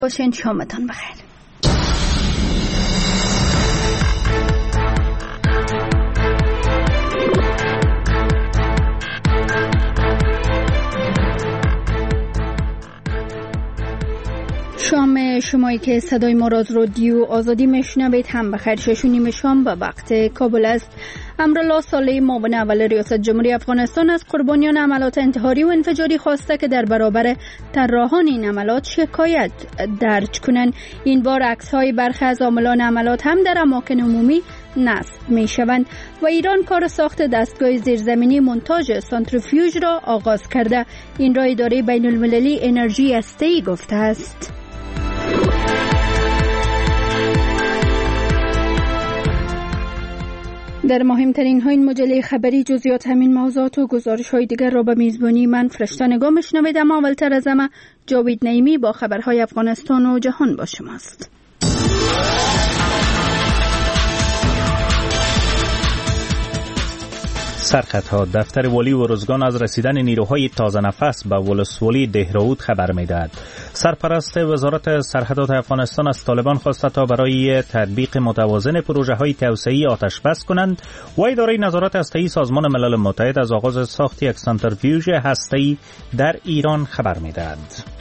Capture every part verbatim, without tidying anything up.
باشین، شامتان بخیر. شام شمایی که صدای ما را از رادیو آزادی میشنوید هم بخیر. شش و نیم شام به وقت کابل است. امرالله صالحی معاون اول ریاست جمهوری افغانستان از قربانیان عملات انتحاری و انفجاری خواسته که در برابر طراحان این عملات شکایت درج کنند. این بار عکس‌های برخی از عاملان عملات هم در اماکن عمومی نصب می شوند. و ایران کار ساخت دستگاه زیرزمینی مونتاژ سانتریفیوژ را آغاز کرده. این را اداره بین المللی انرژی هسته‌ای گفته است. در مهمترین های این مجله خبری جزئیات همین موضوعات و گزارش های دیگر را به میزبانی من فرشته نگاه میشنوید. اما اولتر از همه جاوید نعیمی با خبرهای افغانستان و جهان با شماست. سرخطها. دفتر والی ارزگان از رسیدن نیروهای تازه نفس به ولسوالی دهراود خبر میدهد. سرپرست وزارت سرحدات افغانستان از طالبان خواسته تا برای تطبیق متوازن پروژه های توسعه‌ای آتش بس کنند و اداره نظارت هسته‌ای سازمان ملل متحد از آغاز ساخت یک سانتریفیوژ هسته‌ای در ایران خبر میدهد.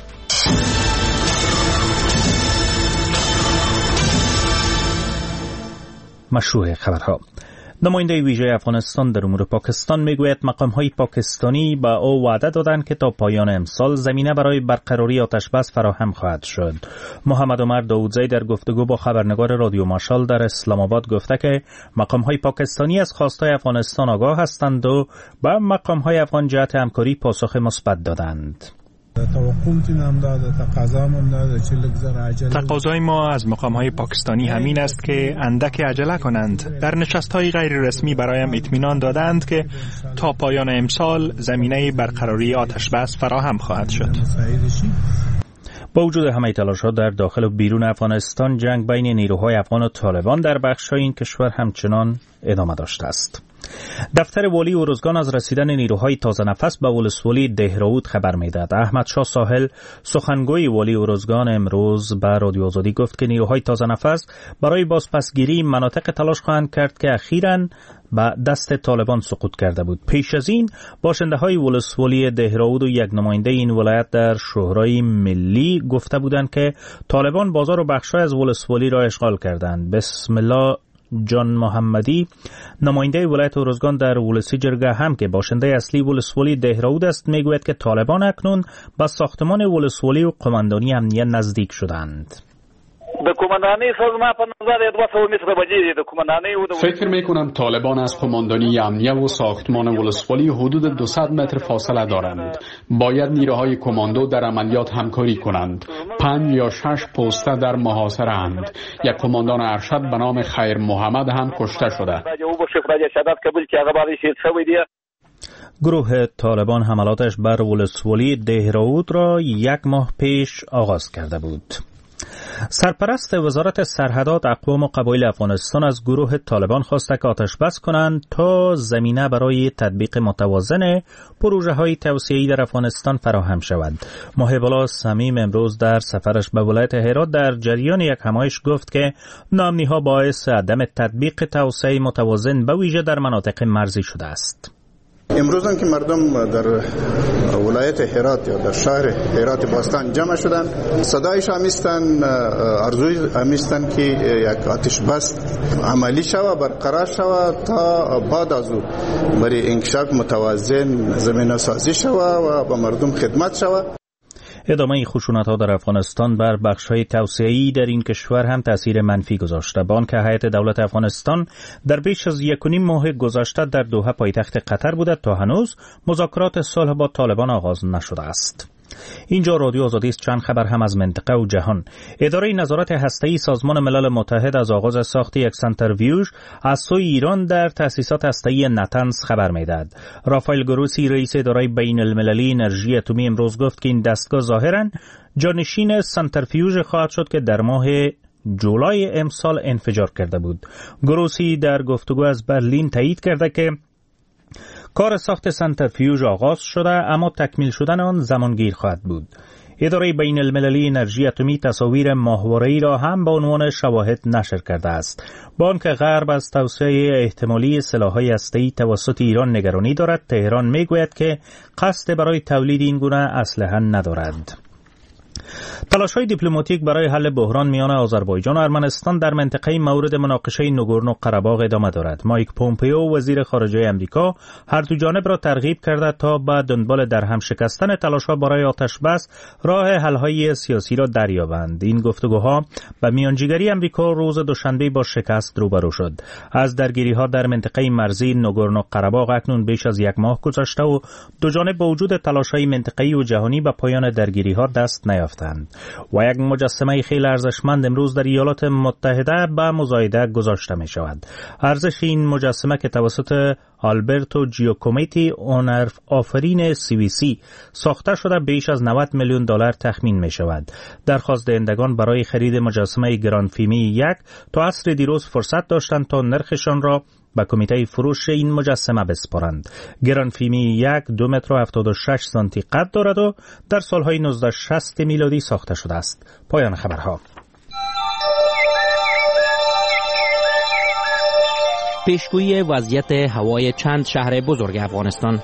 مشروع خبرها. نماینده ویژه افغانستان در امور پاکستان میگوید مقام‌های پاکستانی به او وعده دادند که تا پایان امسال زمینه برای برقراری آتش بس فراهم خواهد شد. محمد عمر داودزی در گفتگو با خبرنگار رادیو مشال در اسلام آباد گفته که مقام‌های پاکستانی از خواستهای افغانستان آگاه هستند و به مقام‌های افغان جهت همکاری پاسخ مثبت دادند. تقاضای ما از مقام‌های پاکستانی همین است که اندک عجله کنند. در نشست‌های غیر رسمی برایم اطمینان دادند که تا پایان امسال زمینه برقراری آتش بس فراهم خواهد شد. با وجود همه تلاش‌ها در داخل و بیرون افغانستان، جنگ بین نیروهای افغان و طالبان در بخش‌های این کشور همچنان ادامه داشته است. دفتر والی ارزگان از رسیدن نیروهای تازه نفس به ولسوالی دهراود خبر میدهد. احمد شاه ساحل سخنگوی والی ارزگان امروز به رادیو آزادی گفت که نیروهای تازه نفس برای بازپسگیری مناطق تلاش خواهند کرد که اخیراً به دست طالبان سقوط کرده بود. پیش از این باشنده های ولسوالی دهراود و یک نماینده این ولایت در شورای ملی گفته بودند که طالبان بازار و بخش‌های از ولسوالی را اشغال کردند. بسم الله جان محمدی نماینده ولایت ارزگان در ولسی جرگه هم که باشنده اصلی ولسوالی دهراود است میگوید که طالبان اکنون به ساختمان ولسوالی و قماندانی امنیت نزدیک شدند. فکر میکنم طالبان از قماندانی امنیه و ساختمان ولسوالی حدود دویست متر فاصله دارند. باید نیروهای کماندو در عملیات همکاری کنند. پنج یا شش پوسته در محاصره اند. یک قماندان ارشد به نام خیر محمد هم کشته شده. گروه طالبان حملاتش بر ولسوالی دهراود را یک ماه پیش آغاز کرده بود. سرپرست وزارت سرحدات اقوام و قبایل افغانستان از گروه طالبان خواسته که آتش بس کنند تا زمینه برای تطبیق متوازن پروژه های توسعه‌ای در افغانستان فراهم شود. محب الله صمیم امروز در سفرش به ولایت هرات در جریان یک همایش گفت که ناامنی ها باعث عدم تطبیق توسعه متوازن به ویژه در مناطق مرزی شده است. امروز هم که مردم در ولایت هرات یا در شهر هرات باستان جمع شدن، صدایش همیستن، ارزوی همیستن که یک آتش بس عملی شود، برقرار شود تا بعد از او برای انکشاف متوازن زمینه سازی شود و به مردم خدمت شود. ادامه خشونت‌ها در افغانستان بر بخش‌های توسعه‌ای در این کشور هم تأثیر منفی گذاشته. با آنکه هیئت دولت افغانستان در بیش از یک و نیم ماه گذشته در دوحه پایتخت قطر بوده تا هنوز مذاکرات صلح با طالبان آغاز نشده است. اینجا رادیو آزادی است. چند خبر هم از منطقه و جهان. اداره نظارت هسته‌ای سازمان ملل متحد از آغاز ساخت یک سانتریفیوژ از سوی ایران در تأسیسات هسته‌ای نتنز خبر می‌دهد. رافائل گروسی رئیس اداره بین المللی انرژی اتمی امروز گفت که این دستگاه ظاهراً جانشین سانتریفیوژ خواهد شد که در ماه جولای امسال انفجار کرده بود. گروسی در گفتگو از برلین تایید کرده که کار ساخت سانتریفیوژ آغاز شده اما تکمیل شدن آن زمانگیر خواهد بود. اداره بین المللی انرژی اتمی تصاویر ماهواره‌ای را هم به عنوان شواهد نشر کرده است. بانک غرب از توسعه احتمالی سلاح‌های هسته‌ای توسط ایران نگرانی دارد. تهران میگوید که قصد برای تولید این گونه اسلحه ندارد. تلاش‌های دیپلماتیک برای حل بحران میان آذربایجان و ارمنستان در منطقه مورد مناقشه نگورنو قره‌باغ ادامه دارد. مایک پومپئو وزیر خارجه آمریکا هر دو جانب را ترغیب کرده تا به دنبال درهم شکستن تلاش‌ها برای آتش‌بس راه حل‌های سیاسی را دریابند. این گفتگوها به میانجیگری آمریکا روز دوشنبه با شکست روبرو شد. از درگیری‌ها در منطقه مرزی نگورنو قره‌باغ اکنون بیش از یک ماه گذشته و دو جانب با وجود تلاش‌های منطقه‌ای و جهانی به پایان درگیری‌ها دست نیافتند. و یک مجسمه خیلی ارزشمند امروز در ایالات متحده به مزایده گذاشته می شود. ارزش این مجسمه که توسط آلبرتو جیوکومیتی هنر آفرین سی وی سی ساخته شده بیش از نود میلیون دلار تخمین می شود. درخواست دهندگان برای خرید مجسمه گرانفیمی یک تا عصر دیروز فرصت داشتند تا نرخشان را به کمیته فروش این مجسمه بسپارند. گرانفیمی یک دو متر و هفتاد و شش سانتی قد دارد و در سالهای نوزده شصت میلادی ساخته شده است. پایان خبرها. پیشگویی وضعیت هوای چند شهر بزرگ افغانستان.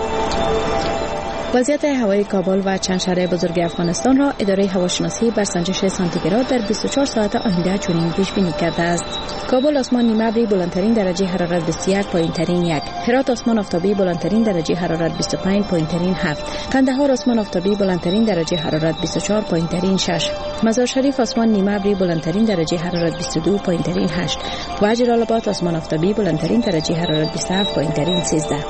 وضعیت هوای کابل و چند شهر بزرگ افغانستان را اداره هواشناسی بر سنجش سانتیگراد در بیست و چهار ساعت آینده چنین پیش بینی کرده است. کابل آسمان نیمه ابری بلندترین درجه حرارت بیست و یک، پایینترین یک. هرات آسمان آفتابی بلندترین درجه حرارت بیست و پنج، پایینترین هفت. قندهار آسمان آفتابی بلندترین درجه حرارت بیست و چهار، پایینترین شش. مزار شریف آسمان نیمه ابری بلندترین درجه حرارت بیست و دو، پایینترین هشت. و جلال آباد آسمان آفتابی بلندترین درجه حرارت بیست و هفت، پایینترین سیزده.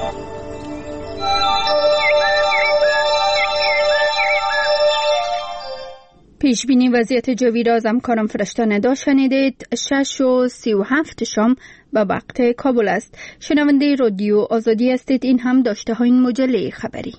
پیش بینی وضعیت جوی را از همکارم فرشته ندا شنیدید. شش و سی و هفت شام به وقت کابل است. شنونده رادیو آزادی هستید. این هم داشته های این مجله خبری.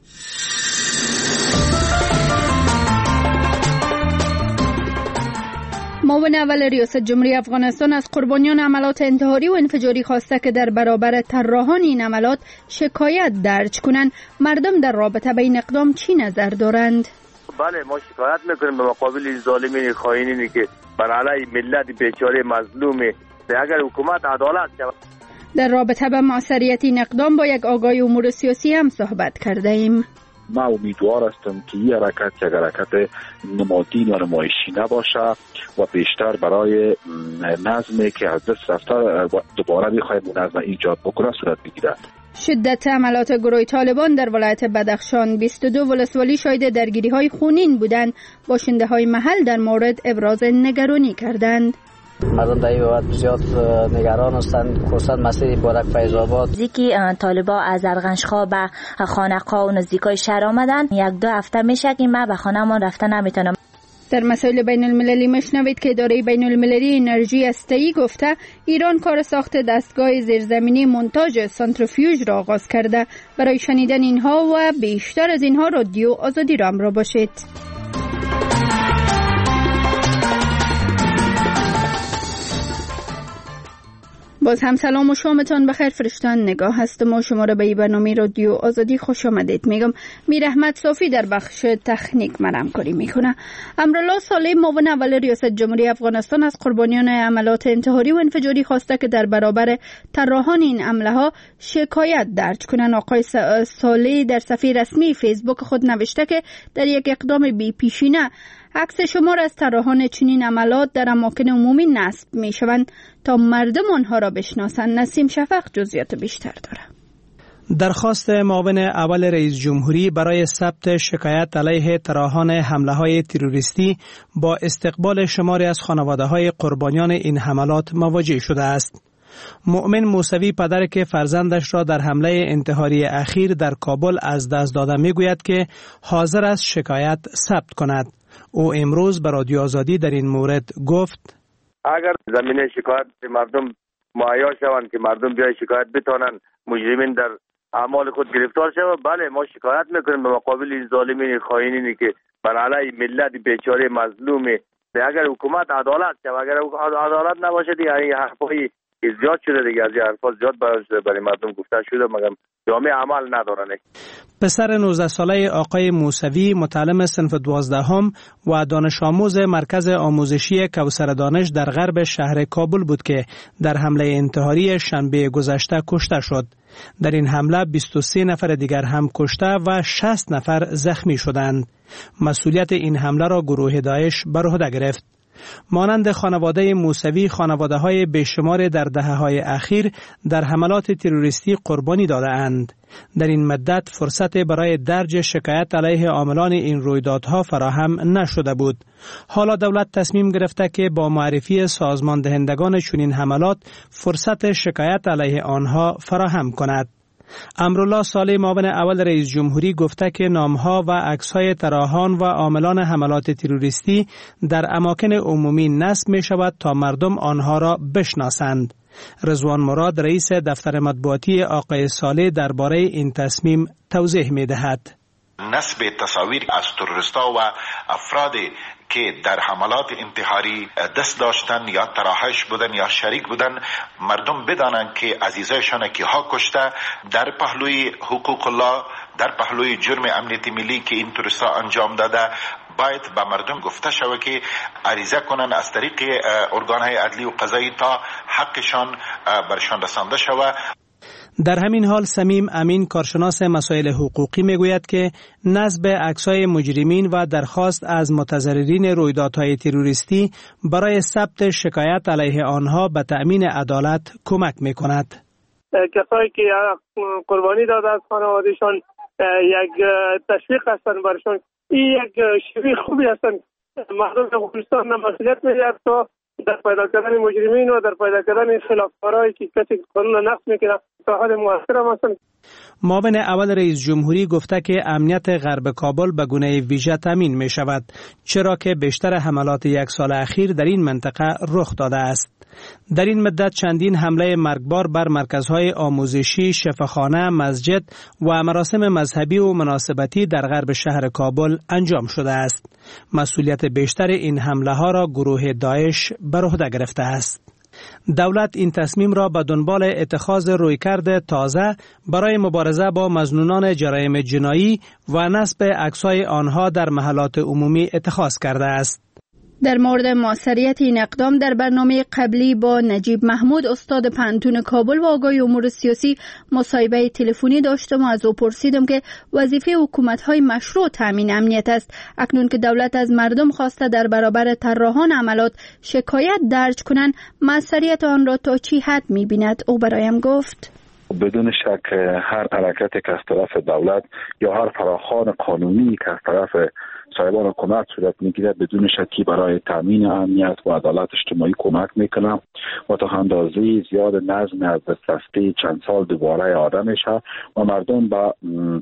معاون اول ریاست جمهوری افغانستان از قربانیان عملات انتحاری و انفجاری خواسته که در برابر طراحان این عملات شکایت درج کنند. مردم در رابطه با این اقدام چی نظر دارند؟ بله، ما شکایت میکنیم به مقابل ظالمین خائنینی که بر علیه ملت بیچاره مظلومه. اگر حکومت عدالت شود. در رابطه با موثریت این اقدام با یک آگاه امور سیاسی هم صحبت کرده ایم. ما امیدوار هستم که این حرکت یک حرکت نمادین و نمایشی نباشه و بیشتر برای نظمی که از دست رفته دوباره بخواهیم اون نظم ایجاد بکنه صورت بگیرد. شدت حملات گروه طالبان در ولایت بدخشان. بیست و دو ولسوالی شاهد درگیری های خونین بودند. باشنده های محل در مورد ابراز نگرانی کردند. مردم در این وقت بسیار نگران هستند خصوصا مسیر بارک فیض آباد. نزدیکی طالبا از ارغنشخا به خانقاه و نزدیکای شهر آمدن. یک دو هفته میشه که من به خانه‌مان رفته نمیتونم. در مسائل بین المللی مشنوید که اداره بین المللی انرژی هسته‌ای گفته ایران کار ساخت دستگاه زیرزمینی مونتاژ سانتریفیوژ را آغاز کرده. برای شنیدن اینها و بیشتر از اینها رادیو آزادی را همراه باشید. باز هم سلام و شامتان بخیر. فرشتان نگاه هستم و شما را به این برنامه رادیو آزادی خوش آمدید میگم. میر احمد صافی در بخش تکنیک من همکاری میکنه. امرالله صالح معاون اول ریاست جمهوری افغانستان از قربانیان عملات انتحاری و انفجاری خواسته که در برابر طراحان این حمله ها شکایت درج کنند. آقای صالح در صفحه رسمی فیسبوک خود نوشته که در یک اقدام بی پیشینه عکس شمار از طراحان چنین عملات در اماکن عمومی نصب می شوند تا مردم آنها را بشناسند. نسیم شفق جزئیات بیشتر دارد. درخواست معاون اول رئیس جمهوری برای ثبت شکایت علیه طراحان حمله‌های تروریستی با استقبال شماری از خانواده‌های قربانیان این حملات مواجه شده است. مؤمن موسوی پدر که فرزندش را در حمله انتحاری اخیر در کابل از دست داده میگوید که حاضر است شکایت ثبت کند. او امروز به رادیو آزادی در این مورد گفت اگر زمینه شکایت مردم مهیا شوند که مردم بیای شکایت بتانند مجرمین در اعمال خود گرفتار شوند، بله ما شکایت میکنیم به مقابل این ظالمین خائنینی که بر علیه ملت بیچاره مظلومه. اگر حکومت عدالت شود، اگر عدالت نباشد این حرفای زیاد شده دیگه، از این حرفا زیاد برای مردم گفته شده مگر جامعه عمل ندارن. پسر نوزده ساله آقای موسوی متعلم صنف دوازدهم و دانش آموز مرکز آموزشی کوثر دانش در غرب شهر کابل بود که در حمله انتحاری شنبه گذشته کشته شد. در این حمله بیست و سه نفر دیگر هم کشته و شصت نفر زخمی شدند. مسئولیت این حمله را گروه داعش بر عهده گرفت. مانند خانواده موسوی، خانواده های بیشمار در دهه های اخیر در حملات تروریستی قربانی داده اند. در این مدت فرصت برای درج شکایت علیه عاملان این رویدادها فراهم نشده بود. حالا دولت تصمیم گرفته که با معرفی سازمان دهندگان چنین حملات فرصت شکایت علیه آنها فراهم کند. امرالله صالح معاون اول رئیس جمهوری گفته که نامها و عکس‌های طراحان و عاملان حملات تروریستی در اماکن عمومی نصب می شود تا مردم آنها را بشناسند. رضوان مراد رئیس دفتر مطبوعاتی آقای صالح درباره این تصمیم توضیح می دهد. نصب تصاویر از تروریستا و افرادی که در حملات انتحاری دست داشتن یا تراحش بودن یا شریک بودن مردم بدانند که عزیزایشان که ها کشته در پهلوی حقوق الله، در پهلوی جرم امنیت ملی که این تروریستا انجام داده باید به مردم گفته شود که عریضه کنند از طریق ارگانهای عدلی و قضایی تا حقشان برشان رسانده شود. در همین حال سمیم امین کارشناس مسائل حقوقی میگوید که نصب عکس‌های مجرمین و درخواست از متضررین رویدادهای تروریستی برای ثبت شکایت علیه آنها به تأمین عدالت کمک میکند. کسایی که قربانی داده از خانوادهشان یک تشویق هستند برشان، این یک شیوه خوبی هستند. مردم افغانستان مسئولیت می‌گیرد تا در پیدا کردن مجرمین و در پیدا کردن خلافکارایی که کسی قانون نقض میکنه تا حد موثر هستند. معاون اول رئیس جمهوری گفته که امنیت غرب کابل به گونه ویژه تامین می شود، چرا که بیشتر حملات یک سال اخیر در این منطقه رخ داده است. در این مدت چندین حمله مرگبار بر مرکزهای آموزشی، شفاخانه، مسجد و مراسم مذهبی و مناسبتی در غرب شهر کابل انجام شده است. مسئولیت بیشتر این حمله ها را گروه داعش بر عهده گرفته است. دولت این تصمیم را به دنبال اتخاذ رویکرد تازه برای مبارزه با مظنونان جرایم جنایی و نصب عکس‌های آنها در محلات عمومی اتخاذ کرده است. در مورد موثریت این اقدام در برنامه قبلی با نجیب محمود استاد پانتون کابل و آقای امور سیاسی مصاحبه تلفنی داشتم و از او پرسیدم که وظیفه حکومت‌های مشروع تامین امنیت است. اکنون که دولت از مردم خواسته در برابر طراحان عملات شکایت درج کنند، موثریت آن را تا چی حد می‌بیند؟ او برایم گفت بدون شک هر حرکتی که از طرف دولت یا هر فراخوان قانونی که از طرف صاحبان حکومت صورت میگیره بدون شکی برای تامین امنیت و عدالت اجتماعی کمک میکنه و تا اندازه زیاد نظم از دست رفته چند سال دوباره آدم میشه و مردم با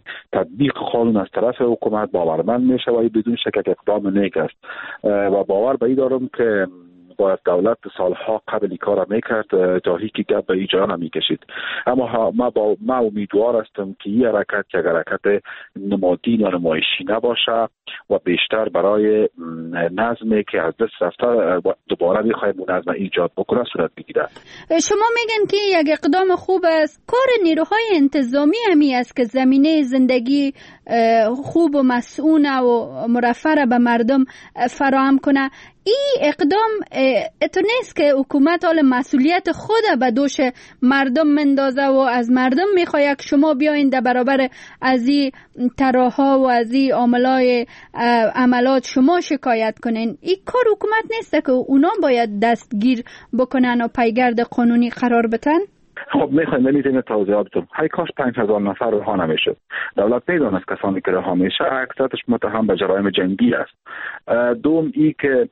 تطبیق قانون از طرف حکومت باورمند میشه و بدون شک اقدام نیک است و باور به این دارم که باید دولت سالها قبل این کار میکرد تا هیچ گپ به اینجا نمیکشید. اما ما با ما امیدوار هستم که این حرکت که حرکت نمادین یا نمایشی نباشه و بیشتر برای نظمی که از دست رفته دوباره میخوایم اون نظم ایجاد بکنه صورت بگیره. شما میگن که یک اقدام خوب است. کار نیروهای انتظامی همی است که زمینه زندگی خوب و مسئول و مرفع به مردم فراهم کنه. این اقدام اتو نیست که حکومت حال مسئولیت خود به دوش مردم مندازه و از مردم میخواه که شما بیاین در برابر از این طراحا و از این عاملای عملات شما شکایت کنین. این کار حکومت نیست که اونا باید دستگیر بکنن و پیگرد قانونی قرار بتن؟ خب میخوایم ولی توضیحات بدم. های کاش پنج هزار نفر رها نمیشه. دولت میدونه کسانی که رها میشه اکثرش متهم به جرایم جنگی است. دوم ای که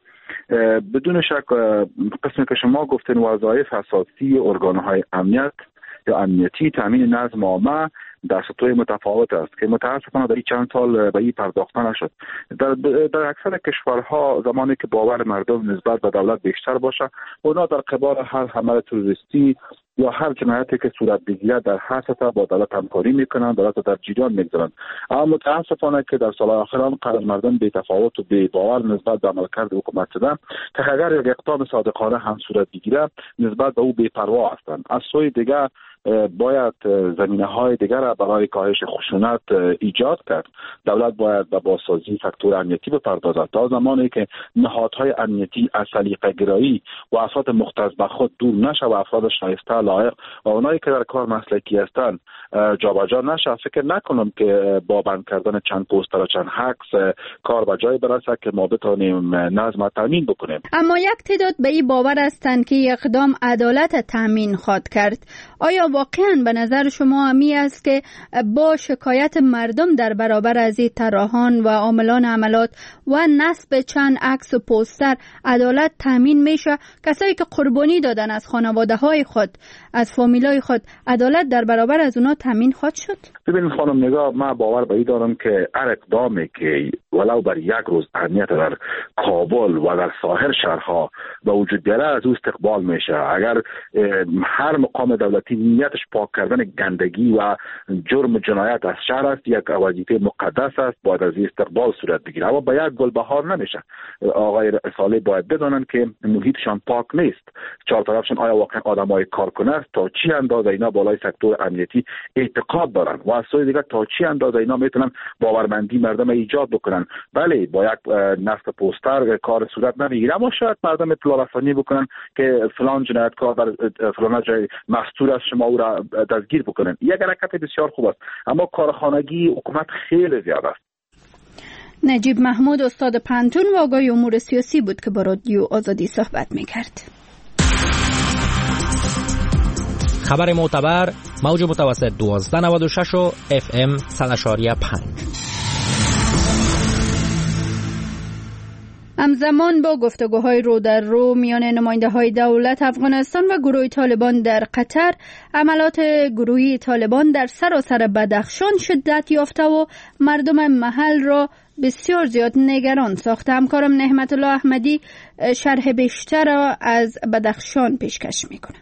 بدون شک قسمی که شما گفتین وظایف اساسی ارگان‌های امنیت یا امنیتی تامین نظم عامه در سطوح متفاوت است که متاسفانه در این چند سال به این پرداخته نشد. در, در اکثر کشورها زمانی که باور مردم نسبت به دولت بیشتر باشه، اونا در قبال هر حمله تروریستی یا هر جنایتی که صورت بگیره در هر سطح با دولت همکاری میکنن، دولت در جریان میگذارن. اما متاسفانه که در سال آخران قرار مردم بی تفاوت و بی باور نسبت به عملکرد حکومت شدن که اگر یک اقدام صادقانه هم صورت بگیره نسبت به او بی پروا هستند. از سوی دیگر باید زمینه های دیگر را برای کاهش خشونت ایجاد کرد. دولت باید به بازسازی فاکتور امنیتی بپردازد تا زمانی که نهادهای امنیتی از سلیقه گرایی و افراد مختص به خود دور نشه و افراد شایسته لایق و اونایی که در کار مسلکی هستند جابجا نشه. فکر نکنم که با بند کردن چند پوستر و چند عکس کار به جای برسه که ما بتونیم نظم تامین بکنیم. اما یک تعداد به این باور هستند که اقدام عدالت تامین خواهد کرد. آیا واقعا به نظر شما همی است که با شکایت مردم در برابر از این طراحان و عاملان عملات و نصب چند عکس و پوستر عدالت تامین میشه؟ کسایی که قربانی دادن از خانواده های خود، از فامیلای خود، عدالت در برابر از اونا تامین خواهد شد؟ ببینید خانم نگاه، من باور به این دارم که هر اقدامی که ولو بر یک روز اهمیت در کابل و در ساحر شهرها به وجود بیاره از او استقبال میشه. اگر هر مقام دولتی نیتش پاک کردن گندگی و جرم جنایت از شهر است، یک وظیفه مقدس است، باید از این استقبال صورت بگیره. اما به یک گل بهار نمیشه. آقای رساله باید بدانند که محیطشان پاک نیست. چهار طرفشان آیا واقعا آدمای کارکنه است؟ تا چی اندازه اینا بالای سکتور امنیتی اعتقاد دارن و از سوی دیگر تا چی اندازه اینا میتونن باورمندی مردم ایجاد بکنن؟ بله، با یک نصب پوستر کار صورت نمیگیره، اما شاید مردم اطلاع رسانی بکنن که فلان جنایتکار در فلان جای مستور است، شما او را دستگیر بکنن. یک حرکت بسیار خوب است، اما کارخانگی حکومت خیلی زیاد است. نجیب محمود، استاد پانتون و آگاه امور سیاسی بود که با رادیو آزادی صحبت میکرد. خبر معتبر، موج متوسط دوازده نود و شش و اف ام صد و اشاریه پنج. همزمان با گفتگوهای رو در رو میان نماینده های دولت افغانستان و گروه طالبان در قطر، عملات گروهی طالبان در سراسر بدخشان شدت یافته و مردم محل را بسیار زیاد نگران ساخته. همکارم نعمت الله احمدی شرح بیشتر از بدخشان پیشکش میکنه.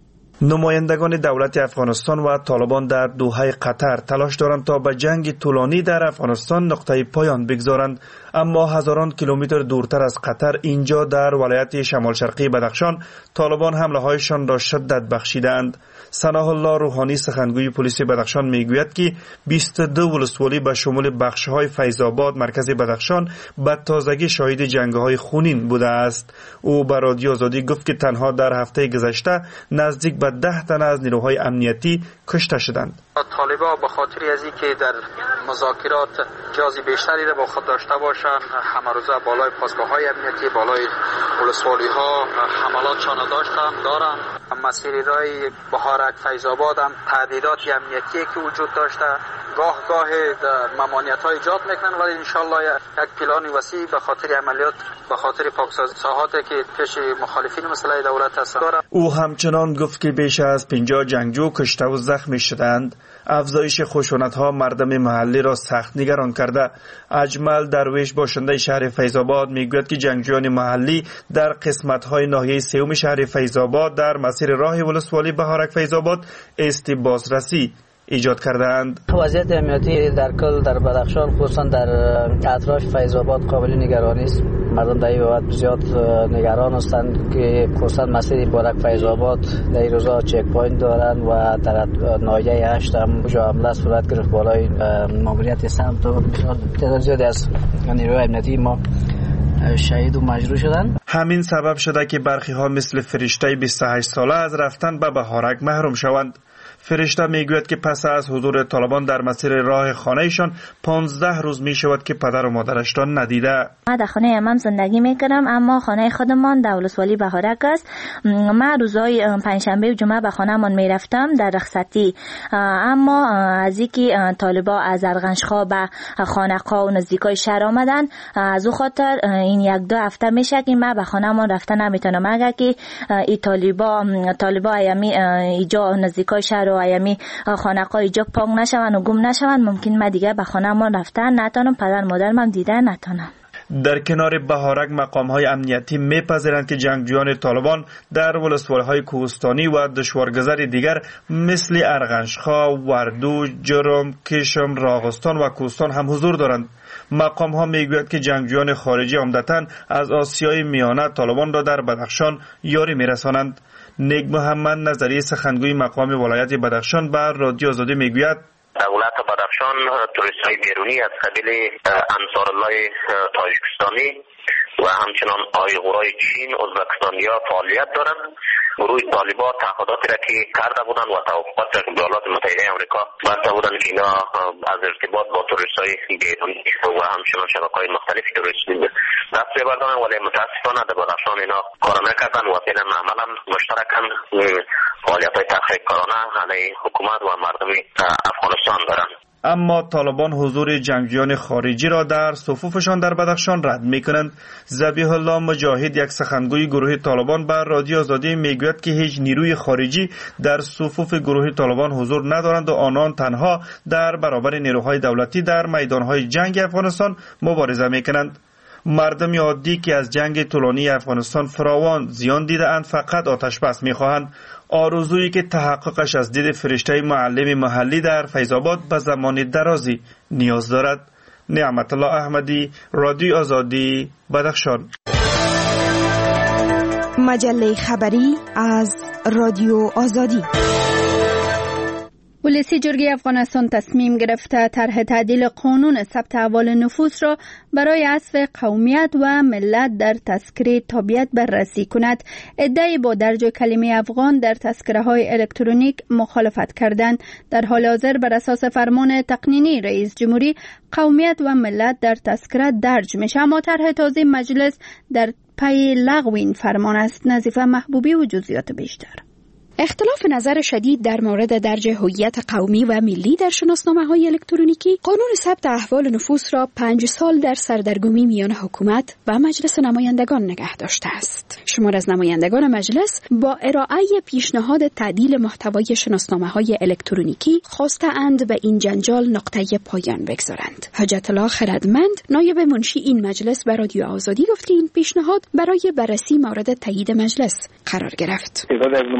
نمایندگان دولت افغانستان و طالبان در دوحه قطر تلاش دارند تا به جنگ طولانی در افغانستان نقطه پایان بگذارند، اما هزاران کیلومتر دورتر از قطر، اینجا در ولایت شمال شرقی بدخشان، طالبان حمله هایشان را شدت بخشیدند. ثناء الله روحانی سخنگوی پلیس بدخشان میگوید که بیست و دو ولسوالی به شمول بخش‌های فیض آباد مرکز بدخشان به تازگی شاهد جنگ‌های خونین بوده است. او به رادیو آزادی گفت که تنها در هفته گذشته نزدیک به ده تن از نیروهای امنیتی کشته شدند. طالبان به خاطر از اینکه در مذاکرات جازی بیشتری را با خود داشته باشند، همه روزه بالای پاسگاه‌های امنیتی، بالای ولسوالی‌ها حملاتشان داشتند دارند. مسیر رای بهارک فیض آباد هم تهدیدات امنیتی که وجود داشته، گاه گاه ممانعت‌ها ایجاد میکنن، ولی انشالله یک پلان وسیع به خاطر عملیات، به خاطر پاکسازی ساحاتی که پیش مخالفین مسلح دولت هست داره. او همچنان گفت که بیش از پنجاه جنگجو کشته و زخمی شدند. افزایش خشونت‌ها مردم محلی را سخت نگران کرده. اجمل درویش باشنده شهر فیض آباد میگوید که جنگجویان محلی در قسمت‌های ناحیه سوم شهر فیض آباد در مسیر راه ولسوالی بهارک فیض آباد است بازرسی ایجاد کردند. وضعیت امنیتی در کل در بدخشان خصوصا در اطراف فیض آباد قابل نگرانی است. مردم در این بابت زیاد نگران هستند که خصوصا مسیر بهارک فیض آباد در این روزا چک پوینت دارند و در ناحیه هشت هم جا حمله صورت گرفت. بالای ماموریت سمت و تعداد زیادی از نیروهای امنیتی ما شهید و مجروح شدند. همین سبب شده که برخی ها مثل فرشته بیست و هشت ساله از رفتن به بهارک محروم شوند. فرشته میگوید که پس از حضور طالبان در مسیر راه خانهشان پانزده روز می شود که پدر و مادرش را ندیده. من در خانه امام زندگی میکنم، اما خانه خودمان در ولسوالی بهارک است. من روزهای پنجشنبه و جمعه به خانهمان میرفتم در رخصتی، اما از اینکه طالبان از ارغنشخواه به خانقاه و نزدیکای شهر آمدن، از او خاطر این یک دو هفته میشه که من به خانهمان رفتن نمیتونم. اگر که این طالبان طالبان ایمی اینجا نزدیکای شهر و یمی خانقای جا پاک نشون و گم نشون، ممکن ما دیگه به خانه ما رفتن نتونم، پدر مادرم هم دیدن نتونم. در کنار بهارک مقام‌های امنیتی می‌پذیرند که جنگجویان طالبان در ولسوالی‌های کوهستانی و دشوارگذر دیگر مثل ارغنشخا، وردو، جرم، کشم، راغستان و کوهستان هم حضور دارند. مقام‌ها می‌گویند که جنگجویان خارجی عمدتاً از آسیای میانه طالبان را در بدخشان یاری می‌رسانند. نیک محمد نظری سخنگوی مقام ولایت بدخشان به رادیو آزادی می‌گوید دولت بدخشان توریست‌های بیرونی از قبیل انصارالله تاجیکستانی و همچنان آیغورای چین، ازبکستانیا فعالیت دارند. گروه طالبان تعهداتی را که کرده بودند و توافقات را که ایالات متحده آمریکا بسته بودند که اینا از ارتباط با توریست‌های بیرونی و همچنان شبکه‌های مختلفی توریستی دست بردارند، ولی متاسفانه در بدخشان اینا کار نکردند و فعلا عملا مشترکاً فعالیت‌های تحقیق‌کارانه علیه حکومت و مردم افغانستان دارند. اما طالبان حضور جنگجویان خارجی را در صفوفشان در بدخشان رد می‌کنند. ذبیح الله مجاهد، یک سخنگوی گروه طالبان، بر رادیو آزادی میگوید که هیچ نیروی خارجی در صفوف گروه طالبان حضور ندارند و آنان تنها در برابر نیروهای دولتی در میدانهای جنگ افغانستان مبارزه می‌کنند. مردم عادی که از جنگ طولانی افغانستان فراوان زیان دیده‌اند فقط آتش بس می‌خواهند. آرزویی که تحققش از دید فرشته معلم محلی در فیض‌آباد به زمان درازی نیاز دارد. نعمت الله احمدی، رادیو آزادی، بدخشان. مجله خبری از رادیو آزادی. ولسی جرگه افغانستان تصمیم گرفته طرح تعدیل قانون ثبت احوال نفوس را برای حذف قومیت و ملت در تذکره تابعیت بررسی کند. ادعای با درج کلمه افغان در تذکره های الکترونیک مخالفت کردند. در حال حاضر بر اساس فرمان تقنینی رئیس جمهوری قومیت و ملت در تذکره درج میشه، اما طرح تازه مجلس در پی لغو این فرمان است. نظیفه محبوبی و جزئیات بیشتر. اختلاف نظر شدید در مورد درج هویت قومی و ملی در شناسنامه‌های الکترونیکی قانون ثبت احوال نفوس را پنج سال در سردرگمی میان حکومت و مجلس نمایندگان نگه داشته است. شمار از نمایندگان مجلس با ارائه پیشنهاد تعدیل محتوای شناسنامه‌های الکترونیکی خواسته‌اند به این جنجال نقطه پایان بگذارند. حجت الله خردمند، نایب منشی این مجلس، به رادیو آزادی گفت که این پیشنهاد برای بررسی مورد تایید مجلس قرار گرفت.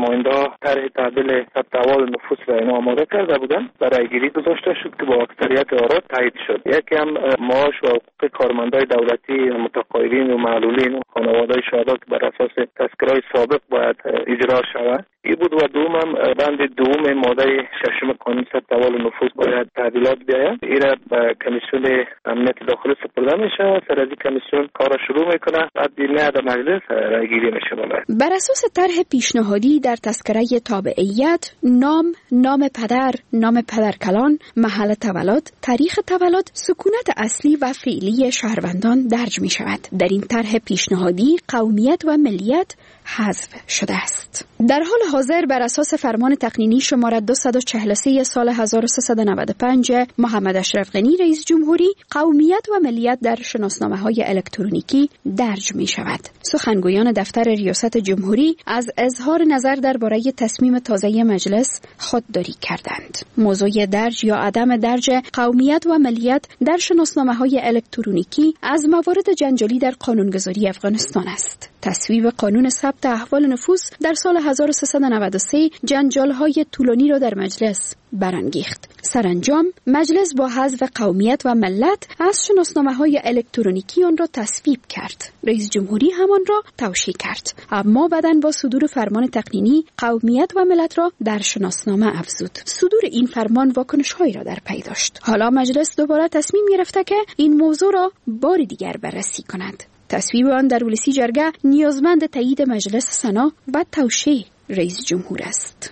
طرح تعدیل ثبت احوال نفوس را اینا آماده کرده بودن، برای گیری گذاشته شد که با اکثریت آرا تایید شد. یکی هم معاش و حقوق کارمندای دولتی، متقاعدین و معلولین و خانواده‌های شهدا که بر اساس تذکره‌های سابق باید اجرا شود ای بود، و دوم هم بند دوم ماده ششم قانون ثبت احوال نفوس باید تعدیلات بیاید. این را به کمیسیون امنیت داخلی سپرده میشه، سر از این کمیسیون کار شروع میکنه، بعد نه در مجلس رای گیری میشه. بر اساس طرح پیشنهادی در تذکره تابعیت نام، نام پدر، نام پدرکلان، محل تولد، تاریخ تولد، سکونت اصلی و فعلی شهروندان درج می شود. در این طرح پیشنهادی قومیت و ملیت حذف شده است. در حال حاضر بر اساس فرمان تقنینی شماره دویست و چهل و سه سال هزار و سیصد و نود و پنج محمد اشرف غنی رئیس جمهوری قومیت و ملیت در شناسنامه‌های الکترونیکی درج می شود. سخنگویان دفتر ریاست جمهوری از اظهار نظر درباره تصمیم تازه مجلس خودداری کردند. موضوع درج یا عدم درج قومیت و ملیت در شناسنامه‌های الکترونیکی از موارد جنجالی در قانونگذاری افغانستان است. تصویب قانون ثبت احوال نفوس در سال هزار و سیصد و نود و سه جنجال‌های طولانی را در مجلس برانگیخت. سرانجام مجلس با حذف قومیت و ملت از شناسنامه‌های الکترونیکی آن را تصویب کرد. رئیس جمهوری همان را توشیح کرد، اما بعداً با صدور فرمان تقنینی قومیت و ملت را در شناسنامه افزود. صدور این فرمان واکنش‌هایی را در پی داشت. حالا مجلس دوباره تصمیم گرفته که این موضوع را بار دیگر بررسی کند. تصویب آن در ولسی جرگه نیازمند تایید مجلس سنا و توشیح رئیس جمهور است.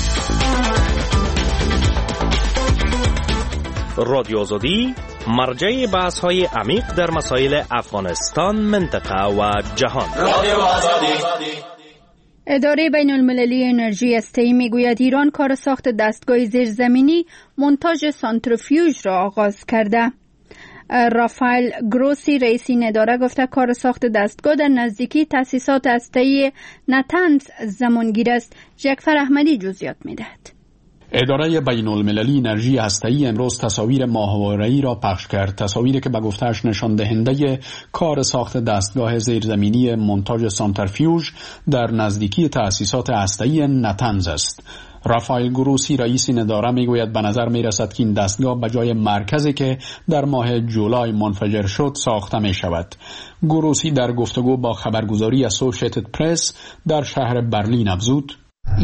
رادیو آزادی مرجع بحث‌های عمیق در مسائل افغانستان، منطقه و جهان. رادیو آزادی. اداره بین المللی انرژی استئی میگوید ایران کار ساخت دستگاه زیرزمینی مونتاژ سانتریفیوژ را آغاز کرده. رافائل گروسی رئیس این اداره گفته کار ساخت دستگاه در نزدیکی تأسیسات استئی نتنز زمانگیر است. جعفر احمدی جزئیات میدهد. اداره بین المللی انرژی هسته‌ای امروز تصاویر ماهواره‌ای را پخش کرد، تصاویری که به گفته‌اش نشان دهنده کار ساخت دستگاه زیرزمینی مونتاژ سانترفیوژ در نزدیکی تأسیسات هسته‌ای نتنز است. رافائل گروسی رئیس این اداره میگوید به نظر میرسد که این دستگاه به جای مرکزی که در ماه جولای منفجر شد ساخته می شود. گروسی در گفتگو با خبرگزاری اسوسییتد پرس در شهر برلین افزود: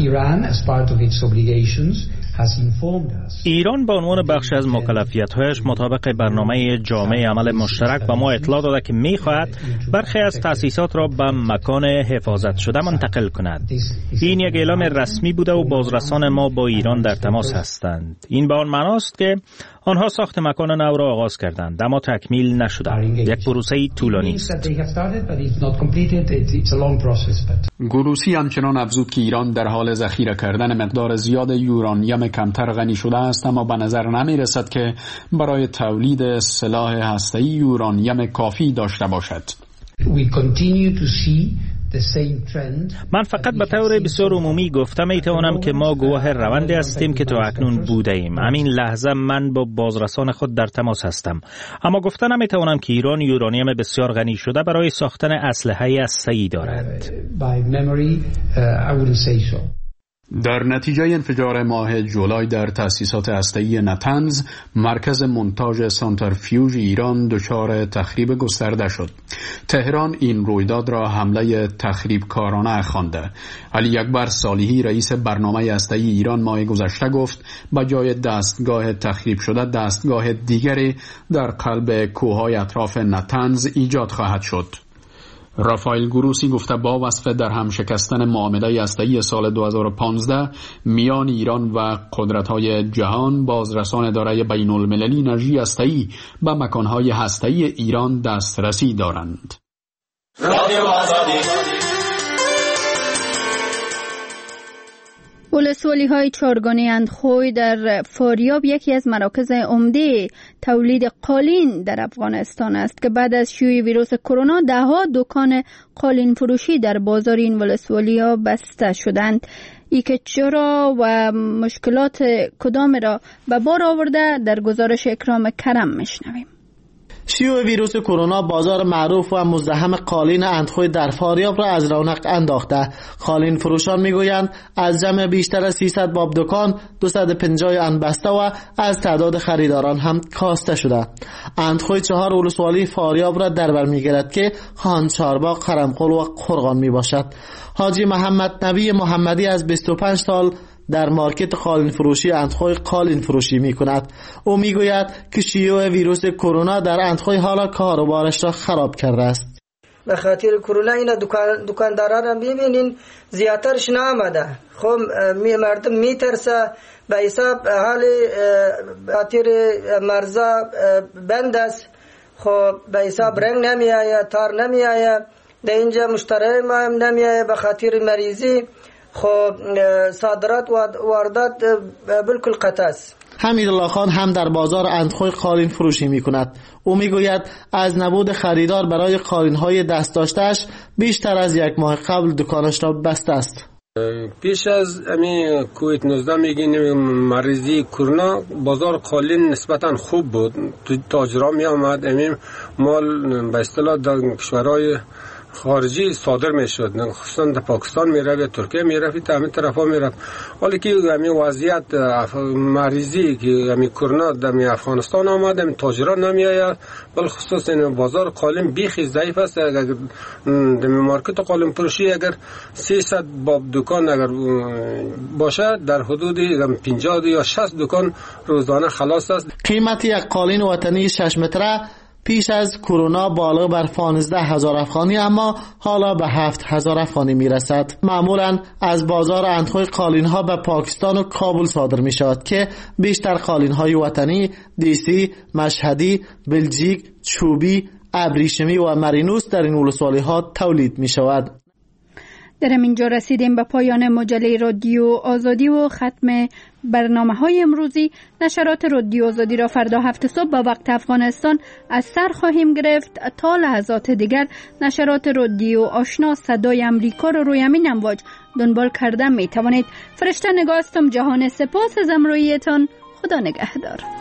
ایران به عنوان بخش از مکلفیت‌هایش مطابق برنامه جامعه عمل مشترک به ما اطلاع داده که می‌خواهد برخی از تأسیسات را به مکان حفاظت شده منتقل کند. این یک اعلام رسمی بوده و بازرسان ما با ایران در تماس هستند. این به آن معناست که آنها ساخت مکان نو را آغاز کردند اما تکمیل نشده. یک پروسه طولانی است. گروسی همچنان افزود که ایران در حال ذخیره کردن مقدار زیاد یورانیم کمتر غنی شده است، اما به نظر نمی رسد که برای تولید سلاح هسته‌ای یورانیم کافی داشته باشد. من فقط به طور بسیار عمومی گفتم می توانم که ما گواه روندی هستیم که تا اکنون بوده ایم. همین لحظه من با بازرسان خود در تماس هستم، اما گفتن نمی توانم که ایران یورانیم بسیار غنی شده برای ساختن اسلحه هسته‌ای دارد. در نتیجه انفجار ماه جولای در تأسیسات هسته‌ای نتنز، مرکز مونتاژ سانترفیوژ ایران دچار تخریب گسترده شد. تهران این رویداد را حمله تخریبکارانه خوانده. علی اکبر صالحی رئیس برنامه هسته‌ای ایران ماه گذشته گفت به جای دستگاه تخریب شده دستگاه دیگری در قلب کوههای اطراف نتنز ایجاد خواهد شد. رافائل گروسی گفته با وصف در هم شکستن معامله هسته‌ای سال دو هزار و پانزده میان ایران و قدرت‌های جهان، بازرسان اداره بین المللی انرژی هسته‌ای به مکان‌های هسته‌ای ایران دسترسی دارند. ولسوالی های چارگانه اندخوی در فاریاب یکی از مراکز عمده تولید قالین در افغانستان است که بعد از شیوع ویروس کرونا ده ها دکان قالین فروشی در بازار این ولسوالی ها بسته شدند. ای که چرا و مشکلات کدام را به بار آورده در گزارش اکرام کرم میشنویم. شیوع ویروس کرونا بازار معروف و مزدحم قالین اندخوی در فاریاب را از رونق انداخته. قالین فروشان میگویند از جمع بیشتر از سیصد باب دکان دویست و پنجاه آن بسته و از تعداد خریداران هم کاسته شده. اندخوی چهار ولسوالی فاریاب را در بر میگیرد که خان چارباغ، خرمقل و قرغان می باشد. حاجی محمد نبی محمدی از بیست و پنج سال در مارکت قالین فروشی اندخوی قالین فروشی می کند. او می گوید که شیوع ویروس کرونا در اندخوی حالا کاروبارش را خراب کرده است. به خاطر کرونا اینا دکان دکانداران را ببینین زیادترش نآمده. خب می مردم می ترسه به حساب حال خاطر مرزا بند است. خب به حساب رنگ نمی آید، تار نمی آید، در اینجا مشتری ما هم نمی آید به خاطر مریضی. خب صادرات و واردات بالکل قطع است. حمیدالله خان هم در بازار اندخوی قالین فروشی می کند. او می گوید از نبود خریدار برای قالین های دست داشتهش بیشتر از یک ماه قبل دکانش را بسته است. پیش از امی کووید نوزده میگین مریضی کرونا بازار قالین نسبتا خوب بود. تاجرا می آمد امی مال به اصطلاح در کشورهای خارجی صادر میشد، خصوصا در پاکستان میرفت یا ترکیه میرفت تا همین طرفا میرفت. حالی که همین وضعیت مریضی که همین کرونا در افغانستان آمد، همین تاجرا نمیآید، بل خصوصا این بازار قالین بیخی ضعیف است. اگر در مارکت قالین فروشی اگر سیصد باب دکان اگر باشه در حدود پنجاه یا شصت دکان روزانه خلاص است. قیمت یک قالین وطنی شش متره پیش از کرونا بالغ بر پانزده هزار افغانی اما حالا به هفت هزار افغانی می رسد. معمولا از بازار اندخوی قالین ها به پاکستان و کابل صادر می شود که بیشتر قالین های وطنی دیسی، مشهدی، بلژیک، چوبی، ابریشمی و مرینوس در این ولسوالی ها تولید می شود. در اینجا رسیدیم به پایان مجله رادیو آزادی و ختم برنامه های امروزی. نشرات رادیو آزادی را فردا هفت صبح به وقت افغانستان از سر خواهیم گرفت. تا لحظات دیگر نشرات رادیو آشنا صدای امریکا را روی همین امواج دنبال کردن می توانید. فرشته نگاستم. جهان سپاس از امرویتان. خدا نگهدار.